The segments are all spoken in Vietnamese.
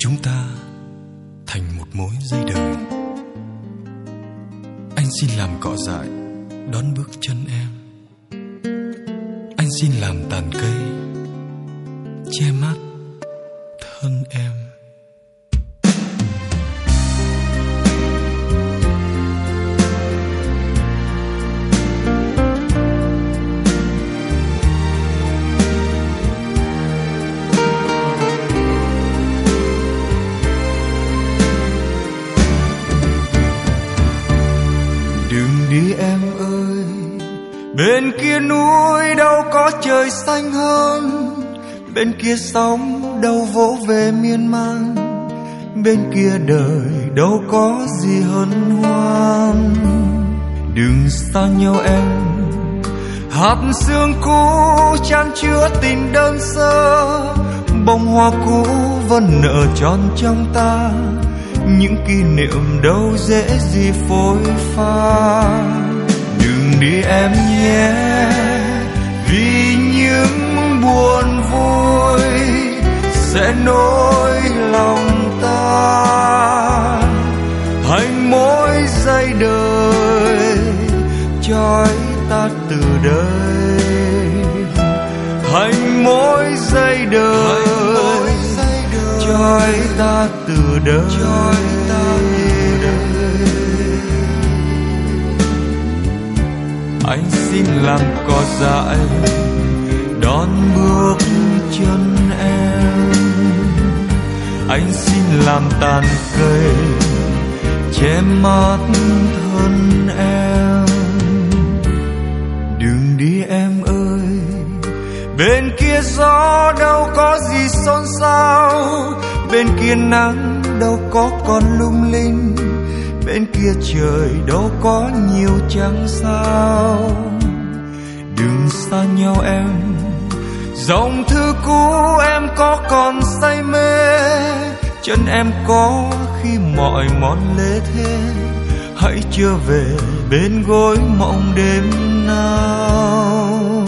chúng ta thành một mối dây đời. Anh xin làm cỏ dại đón bước chân em. Anh xin làm tàn cây che mát thân em. Đi em ơi, bên kia núi đâu có trời xanh hơn, bên kia sóng đâu vỗ về miên man, bên kia đời đâu có gì hân hoan. Đừng xa nhau em, hạt sương cũ chan chứa tình đơn sơ, bông hoa cũ vẫn nở tròn trong ta, những kỷ niệm đâu dễ gì phôi pha. Đừng đi em nhé, vì những buồn vui sẽ nỗi lòng ta. Hành mỗi giây đời trói ta từ đây, hành mỗi giây đời trói ta từ đời. Anh xin làm cỏ dại đón bước chân em. Anh xin làm tàn cây che mát thân em. Đừng đi em ơi, bên kia gió đâu có gì xôn xao, bên kia nắng đâu có còn lung linh, bên kia trời đâu có nhiều trăng sao. Đừng xa nhau em, dòng thư cũ em có còn say mê, chân em có khi mọi món lê thế. Hãy trở về bên gối mộng đêm nào.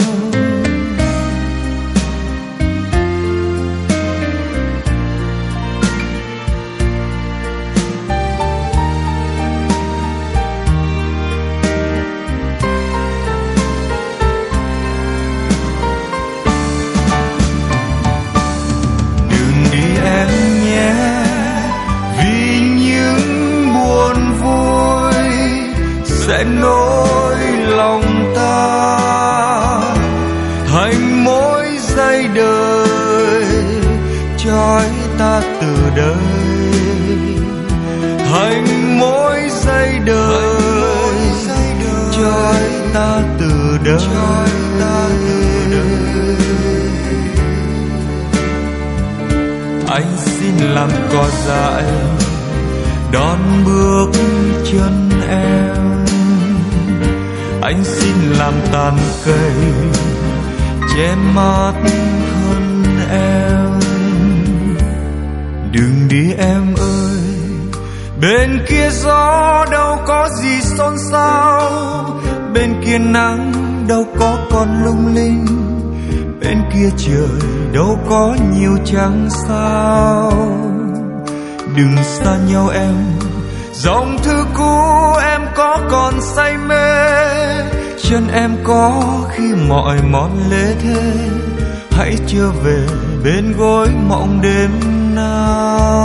Sẽ nỗi lòng ta, hành mỗi giây đời trói ta từ đây, hành mỗi giây đời trói ta từ đời. Anh xin làm cỏ dại đón bước chân em. Anh xin làm tàn cây che mát thân em. Đừng đi em ơi, bên kia gió đâu có gì xôn xao, bên kia nắng đâu có còn lung linh, bên kia trời đâu có nhiều trăng sao. Đừng xa nhau em, dòng thư cũ em có còn say mê, chân em có khi mọi món lê thế. Hãy trở về bên gối mộng đêm nào.